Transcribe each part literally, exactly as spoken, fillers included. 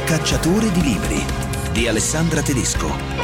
Cacciatore di libri di Alessandra Tedesco.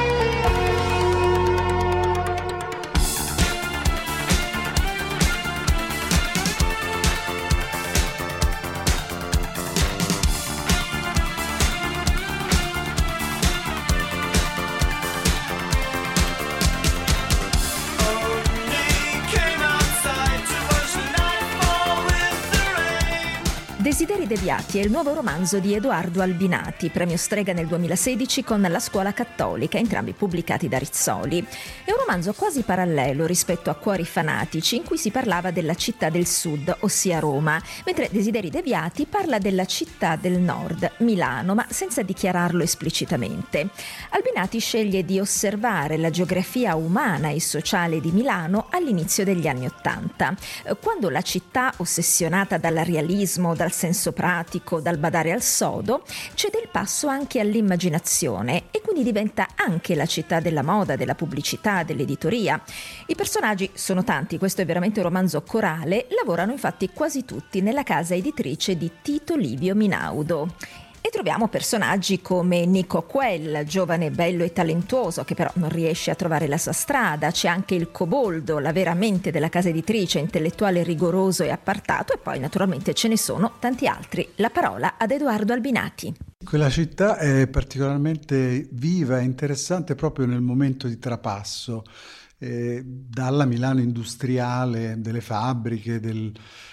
Desideri deviati è il nuovo romanzo di Edoardo Albinati, premio Strega nel duemilasedici con La scuola cattolica, entrambi pubblicati da Rizzoli. È un romanzo quasi parallelo rispetto a Cuori fanatici, in cui si parlava della città del sud, ossia Roma, mentre Desideri deviati parla della città del nord, Milano, ma senza dichiararlo esplicitamente. Albinati sceglie di osservare la geografia umana e sociale di Milano all'inizio degli anni Ottanta, quando la città, ossessionata dal realismo, dal senso pratico, dal badare al sodo, cede il passo anche all'immaginazione e quindi diventa anche la città della moda, della pubblicità, dell'editoria. I personaggi sono tanti, questo è veramente un romanzo corale, lavorano infatti quasi tutti nella casa editrice di Tito Livio Minaudo. E troviamo personaggi come Nico Quell, giovane bello e talentuoso che però non riesce a trovare la sua strada. C'è anche il Coboldo, la vera mente della casa editrice, intellettuale rigoroso e appartato, e poi naturalmente ce ne sono tanti altri. La parola ad Edoardo Albinati. Quella città è particolarmente viva e interessante proprio nel momento di trapasso, eh, dalla Milano industriale, delle fabbriche, del,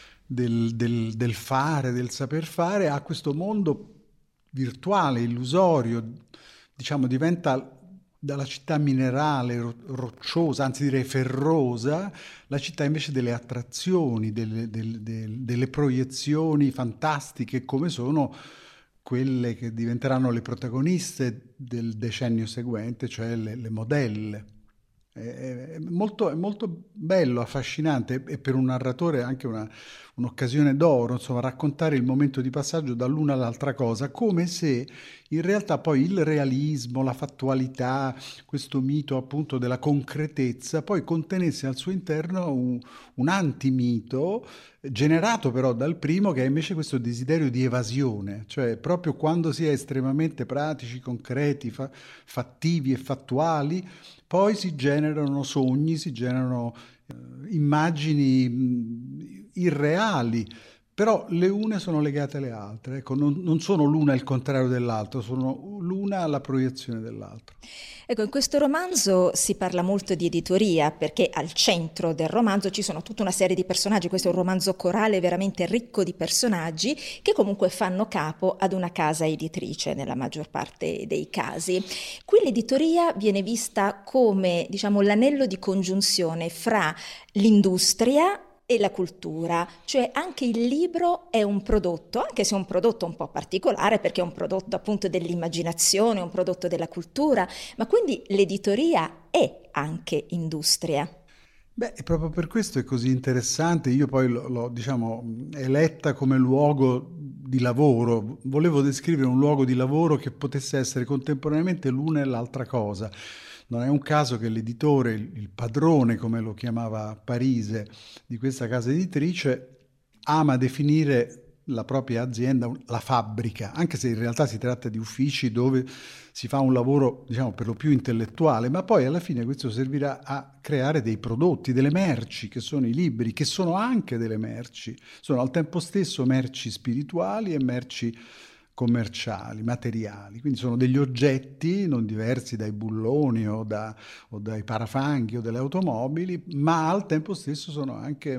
del, del, del fare, del saper fare, a questo mondo virtuale, illusorio, diciamo diventa dalla città minerale, ro- rocciosa, anzi direi ferrosa, la città invece delle attrazioni, delle, delle, delle, delle proiezioni fantastiche come sono quelle che diventeranno le protagoniste del decennio seguente, cioè le, le modelle. È molto, è molto bello, affascinante e per un narratore anche una, un'occasione d'oro, insomma, raccontare il momento di passaggio dall'una all'altra cosa, come se in realtà poi il realismo, la fattualità, questo mito appunto della concretezza, poi contenesse al suo interno un, un antimito generato però dal primo, che è invece questo desiderio di evasione, cioè proprio quando si è estremamente pratici, concreti, fa- fattivi e fattuali, poi si generano sogni, si generano eh, immagini mh, irreali, però le une sono legate alle altre, ecco, non, non sono l'una il contrario dell'altro, sono l'una la proiezione dell'altro. Ecco, in questo romanzo si parla molto di editoria perché al centro del romanzo ci sono tutta una serie di personaggi. Questo è un romanzo corale veramente ricco di personaggi che comunque fanno capo ad una casa editrice nella maggior parte dei casi. Qui l'editoria viene vista come, diciamo, l'anello di congiunzione fra l'industria e la cultura, cioè anche il libro è un prodotto, anche se è un prodotto un po' particolare perché è un prodotto appunto dell'immaginazione, un prodotto della cultura, ma quindi l'editoria è anche industria. Beh, e proprio per questo è così interessante. Io poi l'ho, l'ho, diciamo, eletta come luogo di lavoro. Volevo descrivere un luogo di lavoro che potesse essere contemporaneamente l'una e l'altra cosa. Non è un caso che l'editore, il, il padrone, come lo chiamava Parise, di questa casa editrice, ama definire la propria azienda la fabbrica, anche se in realtà si tratta di uffici dove si fa un lavoro, diciamo, per lo più intellettuale, ma poi alla fine questo servirà a creare dei prodotti, delle merci, che sono i libri, che sono anche delle merci, sono al tempo stesso merci spirituali e merci commerciali, materiali, quindi sono degli oggetti non diversi dai bulloni o, da, o dai parafanghi o dalle automobili, ma al tempo stesso sono anche,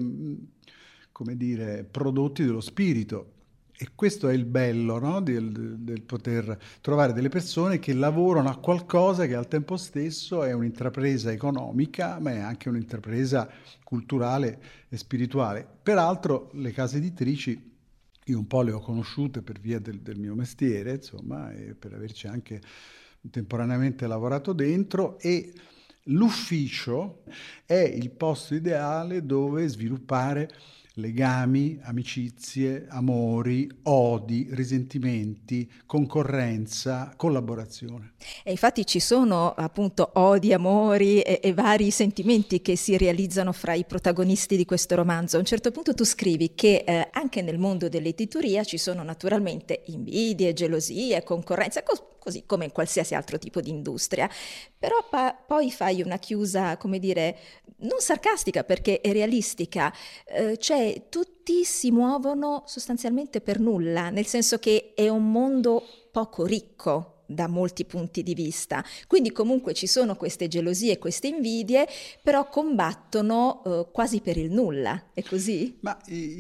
come dire, prodotti dello spirito. E questo è il bello, no? del, del poter trovare delle persone che lavorano a qualcosa che al tempo stesso è un'intrapresa economica, ma è anche un'intrapresa culturale e spirituale. Peraltro le case editrici, io un po' le ho conosciute per via del, del mio mestiere, insomma, e per averci anche temporaneamente lavorato dentro, e l'ufficio è il posto ideale dove sviluppare legami, amicizie, amori, odi, risentimenti, concorrenza, collaborazione. E infatti ci sono appunto odi, amori e, e vari sentimenti che si realizzano fra i protagonisti di questo romanzo. A un certo punto tu scrivi che eh, anche nel mondo dell'editoria ci sono naturalmente invidie, gelosie, concorrenza, cos- così come in qualsiasi altro tipo di industria, però pa- poi fai una chiusa, come dire, non sarcastica perché è realistica, eh, cioè tutti si muovono sostanzialmente per nulla, nel senso che è un mondo poco ricco da molti punti di vista, quindi comunque ci sono queste gelosie, queste invidie, però combattono eh, quasi per il nulla, è così? Ma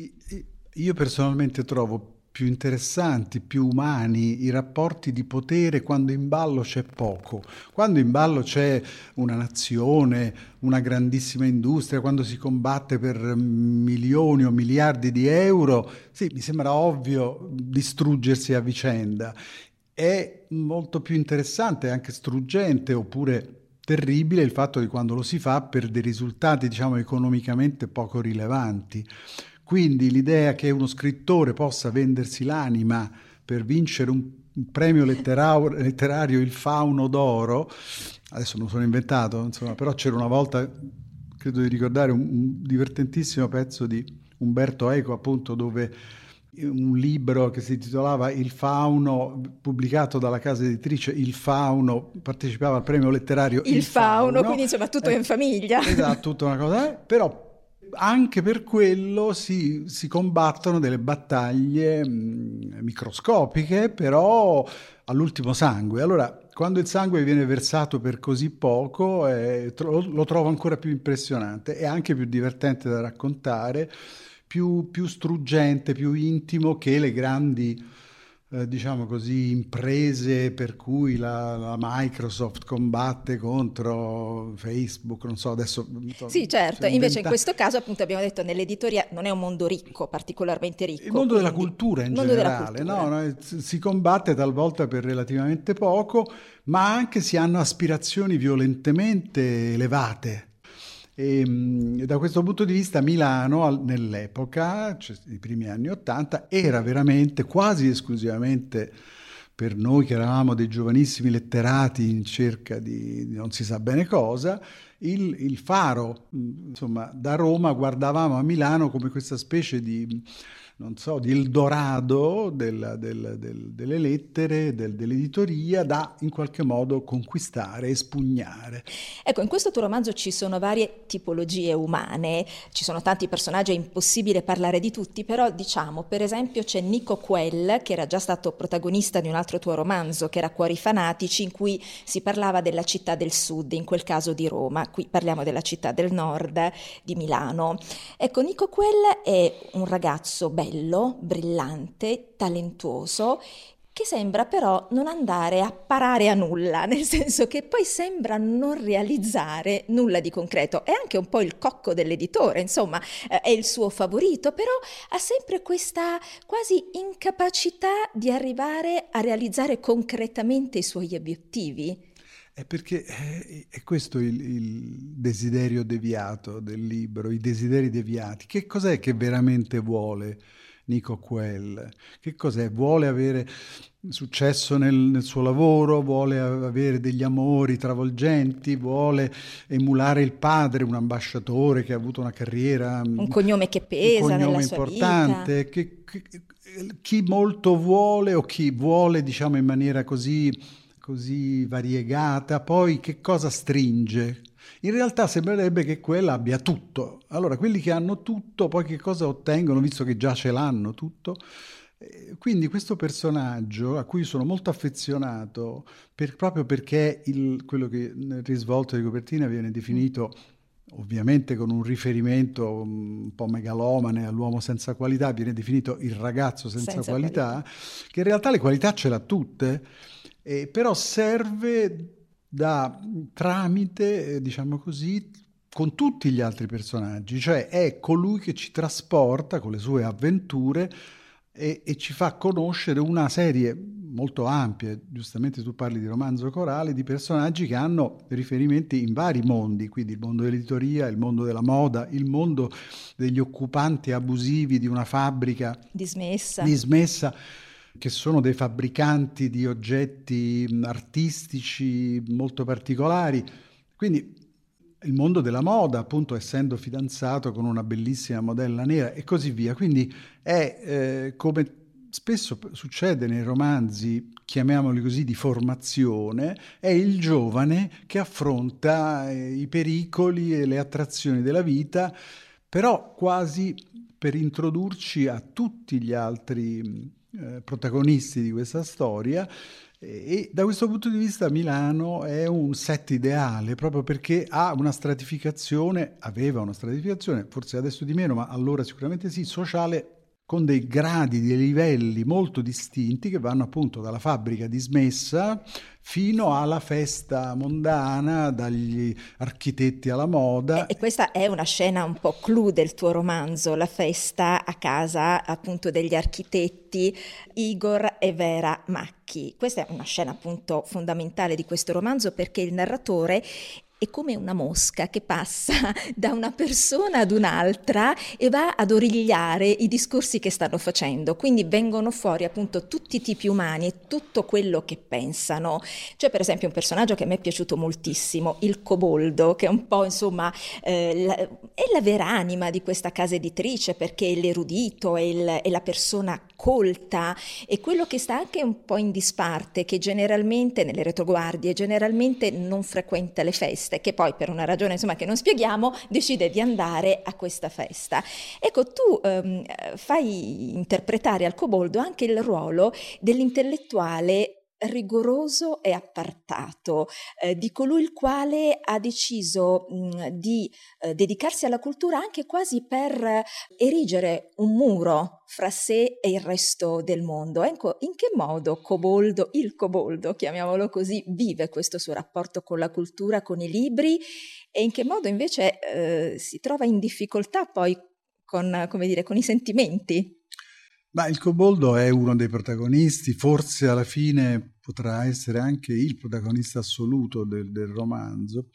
io personalmente trovo più interessanti, più umani i rapporti di potere quando in ballo c'è poco, quando in ballo c'è una nazione, una grandissima industria, quando si combatte per milioni o miliardi di euro, sì, mi sembra ovvio distruggersi a vicenda. È molto più interessante, anche struggente oppure terribile il fatto di quando lo si fa per dei risultati, diciamo, economicamente poco rilevanti. Quindi l'idea che uno scrittore possa vendersi l'anima per vincere un, un premio letterario, letterario, il Fauno d'Oro, adesso me lo sono inventato, insomma, però c'era una volta, credo di ricordare, un, un divertentissimo pezzo di Umberto Eco, appunto, dove un libro che si intitolava Il Fauno, pubblicato dalla casa editrice Il Fauno, partecipava al premio letterario Il, il Fauno, Fauno, quindi insomma tutto eh, in famiglia. Esatto, tutta una cosa, eh, però anche per quello si, si combattono delle battaglie mh, microscopiche, però all'ultimo sangue. Allora, quando il sangue viene versato per così poco, eh, tro- lo trovo ancora più impressionante e anche più divertente da raccontare, più, più struggente, più intimo che le grandi, eh, diciamo così, imprese per cui la, la Microsoft combatte contro Facebook, non so, adesso... Sì, certo, invece in questo caso appunto abbiamo detto nell'editoria non è un mondo ricco, particolarmente ricco. Il mondo quindi, della cultura in generale, cultura. No? No, si combatte talvolta per relativamente poco, ma anche si hanno aspirazioni violentemente elevate. E, da questo punto di vista Milano nell'epoca, cioè i primi anni Ottanta, era veramente quasi esclusivamente per noi che eravamo dei giovanissimi letterati in cerca di, di non si sa bene cosa, il, il faro. Insomma, da Roma guardavamo a Milano come questa specie di, non so, di Eldorado del, del, del, delle lettere, del, dell'editoria da in qualche modo conquistare, espugnare. Ecco, in questo tuo romanzo ci sono varie tipologie umane, ci sono tanti personaggi, è impossibile parlare di tutti, però diciamo, per esempio c'è Nico Quell, che era già stato protagonista di un altro tuo romanzo, che era Cuori fanatici, in cui si parlava della città del sud, in quel caso di Roma, qui parliamo della città del nord, di Milano. Ecco, Nico Quell è un ragazzo bello, brillante, talentuoso, che sembra però non andare a parare a nulla, nel senso che poi sembra non realizzare nulla di concreto. È anche un po' il cocco dell'editore, insomma, eh, è il suo favorito, però ha sempre questa quasi incapacità di arrivare a realizzare concretamente i suoi obiettivi. È perché è, è questo il, il desiderio deviato del libro, i desideri deviati. Che cos'è che veramente vuole Nico Quell? Che cos'è? Vuole avere successo nel, nel suo lavoro, vuole avere degli amori travolgenti, vuole emulare il padre, un ambasciatore che ha avuto una carriera, un cognome che pesa, un cognome nella sua importante, vita. Che, che, chi molto vuole o chi vuole, diciamo, in maniera così, così variegata, poi che cosa stringe? In realtà sembrerebbe che quella abbia tutto. Allora, quelli che hanno tutto, poi che cosa ottengono, visto che già ce l'hanno tutto? Quindi questo personaggio, a cui sono molto affezionato, per, proprio perché il, quello che nel risvolto di copertina viene definito, ovviamente con un riferimento un po' megalomane all'uomo senza qualità, viene definito il ragazzo senza, senza qualità, qualità, che in realtà le qualità ce l'ha tutte, eh, però serve da tramite, diciamo così, con tutti gli altri personaggi, cioè è colui che ci trasporta con le sue avventure e, e ci fa conoscere una serie molto ampia, giustamente tu parli di romanzo corale, di personaggi che hanno riferimenti in vari mondi, quindi il mondo dell'editoria, il mondo della moda, il mondo degli occupanti abusivi di una fabbrica dismessa, dismessa che sono dei fabbricanti di oggetti artistici molto particolari. Quindi il mondo della moda, appunto, essendo fidanzato con una bellissima modella nera e così via. Quindi è eh, come spesso succede nei romanzi, chiamiamoli così, di formazione, è il giovane che affronta eh, i pericoli e le attrazioni della vita, però quasi per introdurci a tutti gli altri eh, protagonisti di questa storia. E da questo punto di vista Milano è un set ideale, proprio perché ha una stratificazione, aveva una stratificazione, forse adesso di meno, ma allora sicuramente sì, sociale, con dei gradi, dei livelli molto distinti che vanno appunto dalla fabbrica dismessa fino alla festa mondana, dagli architetti alla moda. E questa è una scena un po' clou del tuo romanzo, la festa a casa appunto degli architetti Igor e Vera Macchi. Questa è una scena appunto fondamentale di questo romanzo, perché il narratore è come una mosca che passa da una persona ad un'altra e va ad origliare i discorsi che stanno facendo, quindi vengono fuori appunto tutti i tipi umani e tutto quello che pensano. C'è per esempio un personaggio che a me è piaciuto moltissimo, il Coboldo, che è un po' insomma eh, la, è la vera anima di questa casa editrice, perché è l'erudito, è, il, è la persona colta, è quello che sta anche un po' in disparte, che generalmente nelle retroguardie generalmente non frequenta le feste, che poi per una ragione insomma che non spieghiamo decide di andare a questa festa. Ecco, tu ehm, fai interpretare al Coboldo anche il ruolo dell'intellettuale rigoroso e appartato, eh, di colui il quale ha deciso mh, di eh, dedicarsi alla cultura anche quasi per erigere un muro fra sé e il resto del mondo. Ecco, in che modo Coboldo, il Coboldo, chiamiamolo così, vive questo suo rapporto con la cultura, con i libri, e in che modo invece eh, si trova in difficoltà poi con, come dire, con i sentimenti? Ma il Coboldo è uno dei protagonisti, forse alla fine potrà essere anche il protagonista assoluto del, del romanzo,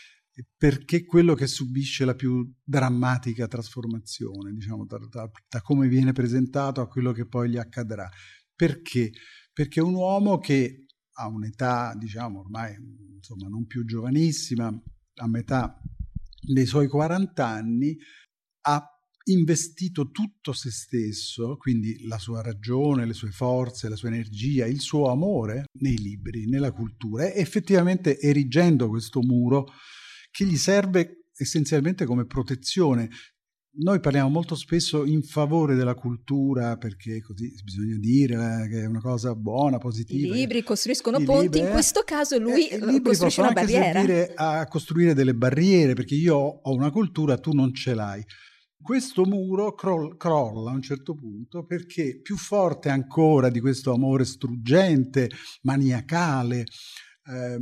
perché è quello che subisce la più drammatica trasformazione, diciamo, da, da, da come viene presentato a quello che poi gli accadrà. Perché? Perché è un uomo che ha un'età, diciamo, ormai insomma non più giovanissima, a metà dei suoi quaranta anni, ha investito tutto se stesso, quindi la sua ragione, le sue forze, la sua energia, il suo amore nei libri, nella cultura, e effettivamente erigendo questo muro che gli serve essenzialmente come protezione. Noi parliamo molto spesso in favore della cultura, perché così bisogna dire che è una cosa buona, positiva. I libri costruiscono I ponti, libri, in eh, questo caso lui eh, i costruisce una barriera. Possono anche servire a costruire delle barriere, perché io ho una cultura, tu non ce l'hai. Questo muro croll, crolla a un certo punto, perché più forte ancora di questo amore struggente, maniacale, ehm,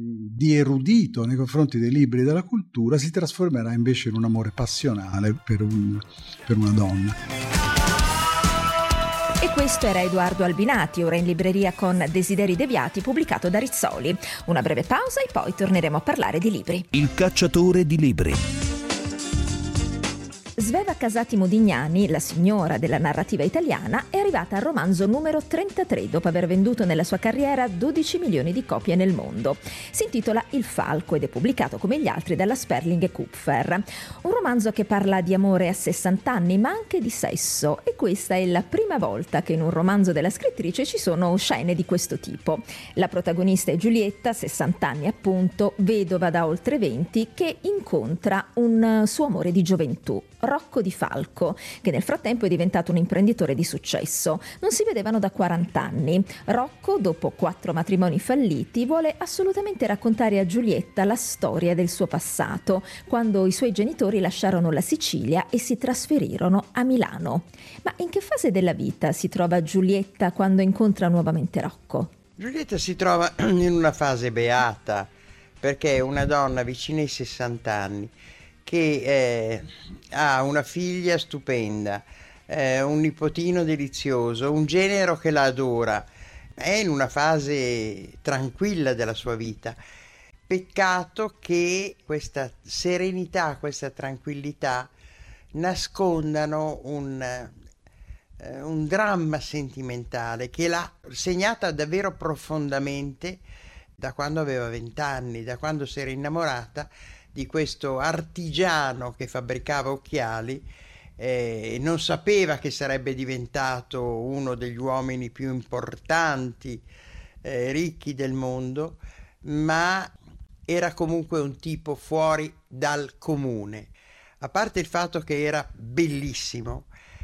di erudito nei confronti dei libri e della cultura, si trasformerà invece in un amore passionale per, un, per una donna. E questo era Edoardo Albinati, ora in libreria con Desideri deviati, pubblicato da Rizzoli. Una breve pausa e poi torneremo a parlare di libri. Il cacciatore di libri. Sveva Casati Modignani, la signora della narrativa italiana, è arrivata al romanzo numero trentatré dopo aver venduto nella sua carriera dodici milioni di copie nel mondo. Si intitola Il Falco ed è pubblicato come gli altri dalla Sperling e Kupfer. Un romanzo che parla di amore a sessanta anni, ma anche di sesso, e questa è la prima volta che in un romanzo della scrittrice ci sono scene di questo tipo. La protagonista è Giulietta, sessanta anni appunto, vedova da oltre venti, che incontra un suo amore di gioventù, Rocco Di Falco, che nel frattempo è diventato un imprenditore di successo. Non si vedevano da quaranta anni. Rocco, dopo quattro matrimoni falliti, vuole assolutamente raccontare a Giulietta la storia del suo passato, quando i suoi genitori lasciarono la Sicilia e si trasferirono a Milano. Ma in che fase della vita si trova Giulietta quando incontra nuovamente Rocco? Giulietta si trova in una fase beata, perché è una donna vicina ai sessanta anni, che eh, ha una figlia stupenda, eh, un nipotino delizioso, un genero che la adora. È in una fase tranquilla della sua vita. Peccato che questa serenità, questa tranquillità nascondano un, eh, un dramma sentimentale che l'ha segnata davvero profondamente da quando aveva vent'anni, da quando si era innamorata di questo artigiano che fabbricava occhiali e eh, non sapeva che sarebbe diventato uno degli uomini più importanti, eh, ricchi del mondo, ma era comunque un tipo fuori dal comune. A parte il fatto che era bellissimo,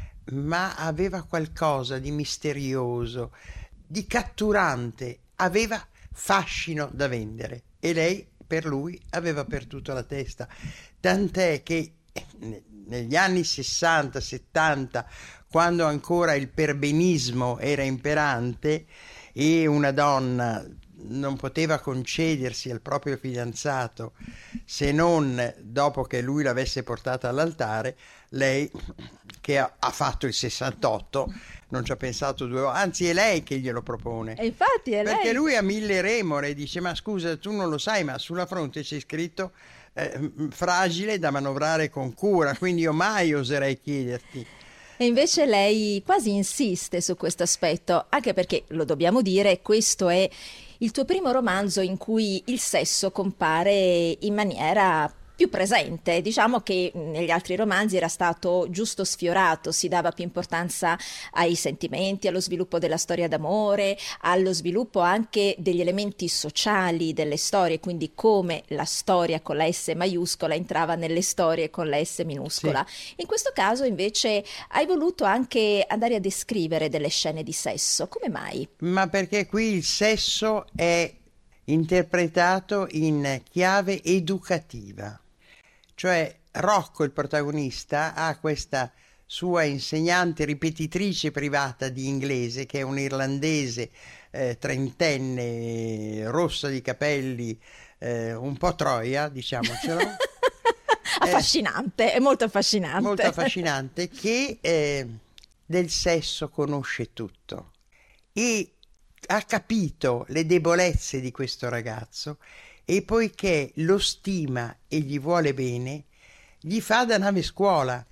ma aveva qualcosa di misterioso, di catturante, aveva fascino da vendere e lei per lui aveva perduto la testa, tant'è che negli anni sessanta settanta, quando ancora il perbenismo era imperante e una donna non poteva concedersi al proprio fidanzato se non dopo che lui l'avesse portata all'altare, lei che ha, ha fatto il sessantotto non ci ha pensato due volte, anzi è lei che glielo propone. E infatti è perché lei. lui ha mille remore e dice: ma scusa, tu non lo sai, ma sulla fronte c'è scritto eh, fragile da manovrare con cura, quindi io mai oserei chiederti. E invece lei quasi insiste su questo aspetto, anche perché, lo dobbiamo dire, questo è il tuo primo romanzo in cui il sesso compare in maniera più presente. Diciamo che negli altri romanzi era stato giusto sfiorato, si dava più importanza ai sentimenti, allo sviluppo della storia d'amore, allo sviluppo anche degli elementi sociali delle storie, quindi come la storia con la S maiuscola entrava nelle storie con la S minuscola. Sì. In questo caso invece hai voluto anche andare a descrivere delle scene di sesso. Come mai? Ma perché qui il sesso è interpretato in chiave educativa. Cioè Rocco, il protagonista, ha questa sua insegnante ripetitrice privata di inglese, che è un irlandese eh, trentenne, rossa di capelli, eh, un po' troia, diciamocelo. Affascinante, eh, è molto affascinante. Molto affascinante, che eh, del sesso conosce tutto e ha capito le debolezze di questo ragazzo, e poiché lo stima e gli vuole bene, gli fa da nave scuola,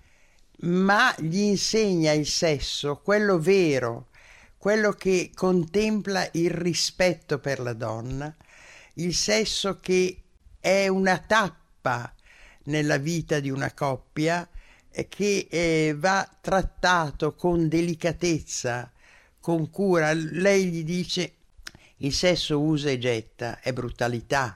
ma gli insegna il sesso, quello vero, quello che contempla il rispetto per la donna, il sesso che è una tappa nella vita di una coppia, eh, che eh, va trattato con delicatezza, con cura. Lei gli dice: il sesso usa e getta, è brutalità.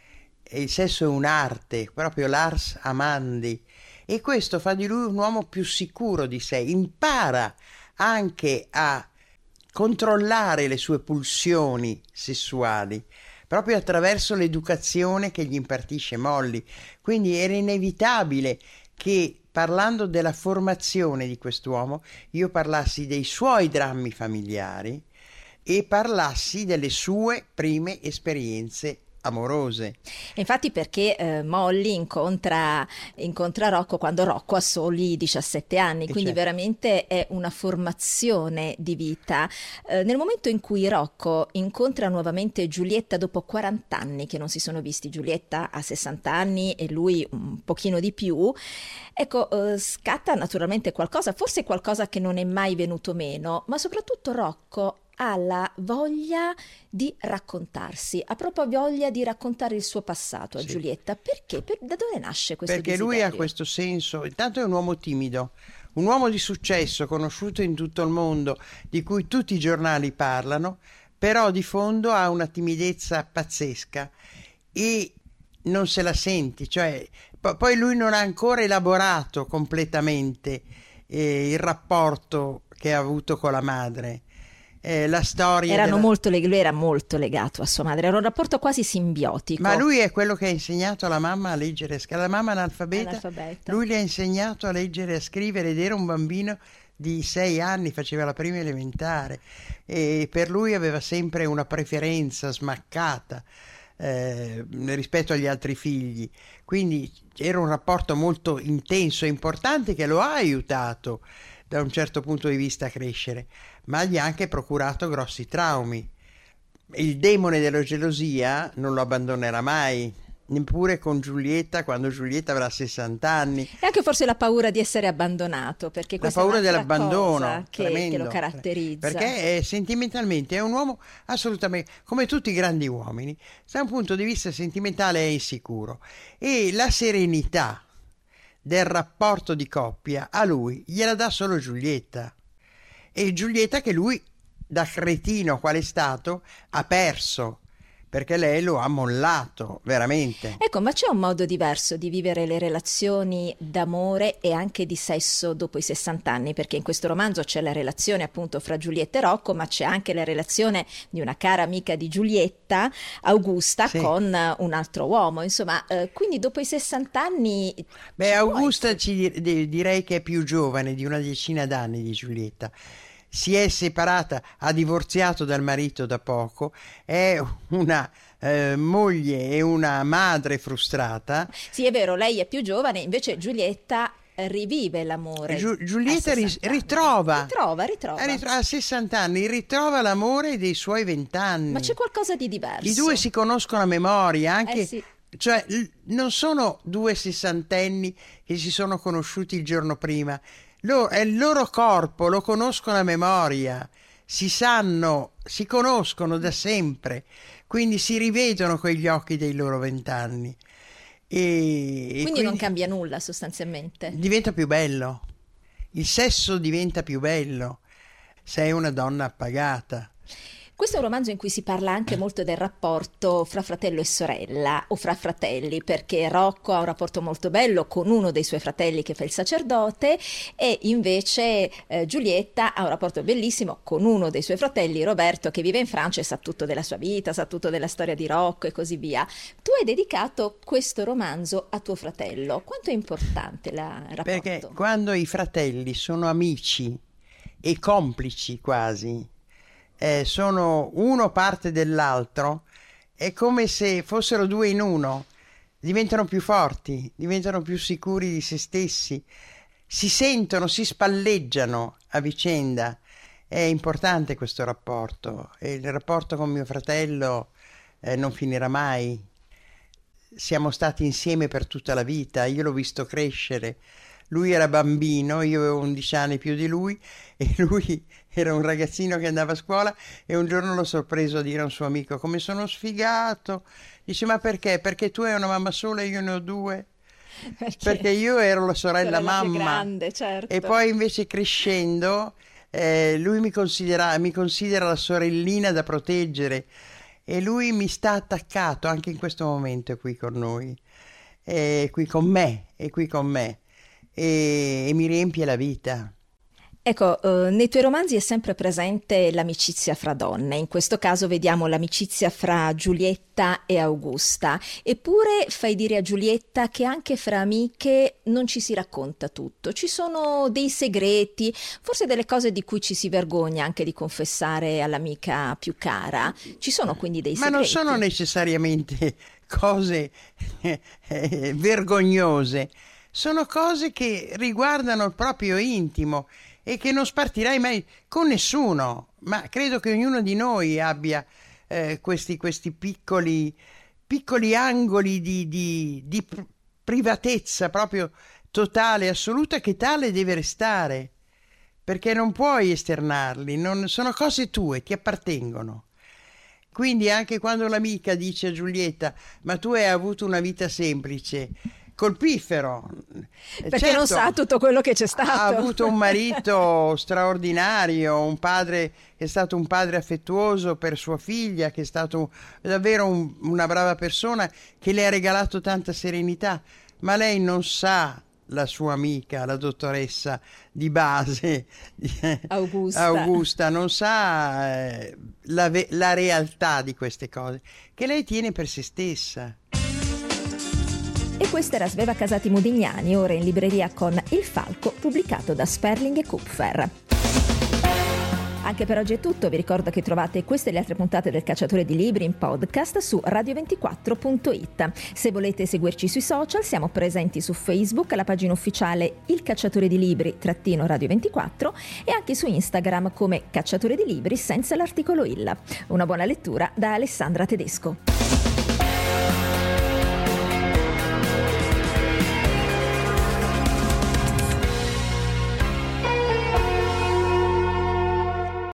Il sesso è un'arte, proprio l'ars amandi, e questo fa di lui un uomo più sicuro di sé. Impara anche a controllare le sue pulsioni sessuali proprio attraverso l'educazione che gli impartisce Molly. Quindi era inevitabile che, parlando della formazione di quest'uomo, io parlassi dei suoi drammi familiari e parlassi delle sue prime esperienze amorose. Infatti, perché eh, Molly incontra, incontra Rocco quando Rocco ha soli diciassette anni, e quindi certo, veramente è una formazione di vita. Eh, nel momento in cui Rocco incontra nuovamente Giulietta dopo quaranta anni che non si sono visti, Giulietta ha sessanta anni e lui un pochino di più, ecco, eh, scatta naturalmente qualcosa, forse qualcosa che non è mai venuto meno, ma soprattutto Rocco ha la voglia di raccontarsi, ha proprio voglia di raccontare il suo passato a sì. Giulietta. Perché? Per, da dove nasce questo Perché desiderio? Lui ha questo senso, intanto è un uomo timido, un uomo di successo, conosciuto in tutto il mondo, di cui tutti i giornali parlano, però di fondo ha una timidezza pazzesca e non se la senti, cioè po- poi lui non ha ancora elaborato completamente eh, il rapporto che ha avuto con la madre. Eh, la storia erano della... molto leg- lui era molto legato a sua madre, era un rapporto quasi simbiotico. Ma lui è quello che ha insegnato alla mamma a leggere e scrivere. La mamma analfabeta, analfabeta, lui le ha insegnato a leggere e a scrivere, ed era un bambino di sei anni, faceva la prima elementare e per lui aveva sempre una preferenza smaccata eh, rispetto agli altri figli, quindi era un rapporto molto intenso e importante che lo ha aiutato da un certo punto di vista crescere, ma gli ha anche procurato grossi traumi. Il demone della gelosia non lo abbandonerà mai, neppure con Giulietta, quando Giulietta avrà sessanta anni. E anche forse la paura di essere abbandonato, perché la questa paura è un'altra dell'abbandono cosa che, tremendo, che lo caratterizza. Perché è, sentimentalmente è un uomo assolutamente, come tutti i grandi uomini, da un punto di vista sentimentale è insicuro, e la serenità del rapporto di coppia a lui gliela dà solo Giulietta, e Giulietta che lui, da cretino qual è stato, ha perso, perché lei lo ha mollato veramente. Ecco, ma c'è un modo diverso di vivere le relazioni d'amore e anche di sesso dopo i sessanta anni, perché in questo romanzo c'è la relazione appunto fra Giulietta e Rocco, ma c'è anche la relazione di una cara amica di Giulietta, Augusta, sì, con un altro uomo, insomma, eh, quindi dopo i sessanta anni... Beh, Augusta ci direi che è più giovane di una decina d'anni di Giulietta. Si è separata, ha divorziato dal marito da poco, è una eh, moglie e una madre frustrata. Sì, è vero, lei è più giovane, invece Giulietta rivive l'amore. Giu- Giulietta ris- ritrova, ritrova, ritrova. ritrova a sessanta anni, ritrova l'amore dei suoi vent'anni. Ma c'è qualcosa di diverso. I due si conoscono a memoria, anche... Eh sì. Cioè, non sono due sessantenni che si sono conosciuti il giorno prima. Loro, è il loro corpo, lo conoscono a memoria, si sanno, si conoscono da sempre, quindi si rivedono con gli occhi dei loro vent'anni. E, quindi, e quindi non cambia nulla sostanzialmente. Diventa più bello, il sesso diventa più bello, sei una donna appagata. Questo è un romanzo in cui si parla anche molto del rapporto fra fratello e sorella, o fra fratelli, perché Rocco ha un rapporto molto bello con uno dei suoi fratelli che fa il sacerdote, e invece eh, Giulietta ha un rapporto bellissimo con uno dei suoi fratelli, Roberto, che vive in Francia e sa tutto della sua vita, sa tutto della storia di Rocco e così via. Tu hai dedicato questo romanzo a tuo fratello. Quanto è importante la, il rapporto? Perché quando i fratelli sono amici e complici quasi, Eh, sono uno parte dell'altro, è come se fossero due in uno, diventano più forti, diventano più sicuri di se stessi, si sentono, si spalleggiano a vicenda. È importante questo rapporto, e il rapporto con mio fratello eh, non finirà mai. Siamo stati insieme per tutta la vita, io l'ho visto crescere. Lui era bambino, io avevo undici anni più di lui, e lui era un ragazzino che andava a scuola, e un giorno l'ho sorpreso a dire a un suo amico: come sono sfigato. Dice: ma perché? Perché tu hai una mamma sola e io ne ho due? Perché, perché io ero la sorella, sorella mamma più grande, certo. E poi invece crescendo eh, lui mi considera, mi considera la sorellina da proteggere, e lui mi sta attaccato anche in questo momento, è qui con noi, è qui con me, è qui con me. E, e mi riempie la vita. Ecco, eh, nei tuoi romanzi è sempre presente l'amicizia fra donne, in questo caso vediamo l'amicizia fra Giulietta e Augusta, eppure fai dire a Giulietta che anche fra amiche non ci si racconta tutto, ci sono dei segreti, forse delle cose di cui ci si vergogna anche di confessare all'amica più cara, ci sono quindi dei segreti. Ma non sono necessariamente cose eh, eh, vergognose. Sono cose che riguardano il proprio intimo e che non spartirai mai con nessuno, ma credo che ognuno di noi abbia eh, questi, questi piccoli, piccoli angoli di, di, di privatezza proprio totale, assoluta, che tale deve restare, perché non puoi esternarli, non, sono cose tue, ti appartengono. Quindi anche quando l'amica dice a Giulietta: ma tu hai avuto una vita semplice, colpifero, perché certo, non sa tutto quello che c'è stato. Ha avuto un marito straordinario, un padre che è stato un padre affettuoso per sua figlia, che è stato davvero un, una brava persona, che le ha regalato tanta serenità, ma lei non sa, la sua amica, la dottoressa di base Augusta, Augusta non sa eh, la, la realtà di queste cose, che lei tiene per se stessa. E questa era Sveva Casati Modigliani, ora in libreria con Il Falco, pubblicato da Sperling e Kupfer. Anche per oggi è tutto, vi ricordo che trovate queste e le altre puntate del Cacciatore di Libri in podcast su radio ventiquattro punto it. Se volete seguirci sui social, siamo presenti su Facebook, alla pagina ufficiale Il Cacciatore di Libri trattino radio ventiquattro e anche su Instagram come Cacciatore di Libri senza l'articolo il. Una buona lettura da Alessandra Tedesco.